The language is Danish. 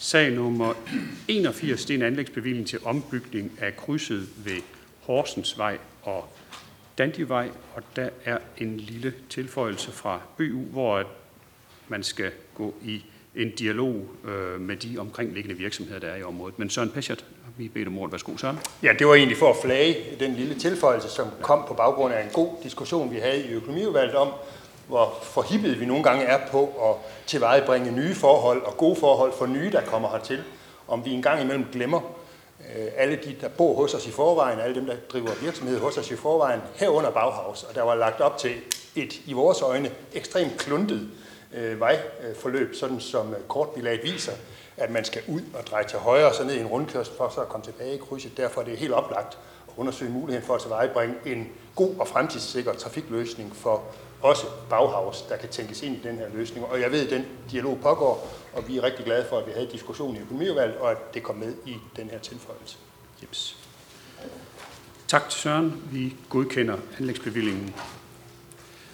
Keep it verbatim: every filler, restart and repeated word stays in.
Sag nummer enogfirs, det er en anlægsbevilling til ombygning af krydset ved Horsensvej og Dandyvej, og der er en lille tilføjelse fra B U, hvor man skal gå i en dialog øh, med de omkringliggende virksomheder, der er i området. Men Søren Peschert, har vi bedt om ordet. Værsgo, Søren. Ja, det var egentlig for at flage den lille tilføjelse, som kom på baggrund af en god diskussion, vi havde i økonomiudvalget om, hvor forhippet vi nogle gange er på at tilvejebringe nye forhold og gode forhold for nye, der kommer hertil. Om vi en gang imellem glemmer øh, alle de, der bor hos os i forvejen, alle dem, der driver virksomhed hos os i forvejen, herunder Bauhaus. Og der var lagt op til et, i vores øjne, ekstremt kluntet øh, vejforløb, sådan som kortbilaget viser, at man skal ud og dreje til højre og så ned i en rundkørsel for så at komme tilbage i krydset. Derfor er det helt oplagt at undersøge muligheden for at tilvejebringe en god og fremtidssikker trafikløsning for også Bauhaus, der kan tænkes ind i den her løsning. Og jeg ved, at den dialog pågår, og vi er rigtig glade for, at vi havde diskussion i økonomiudvalget, og at det kom med i den her tilføjelse. Jeps. Tak til Søren. Vi godkender anlægsbevillingen.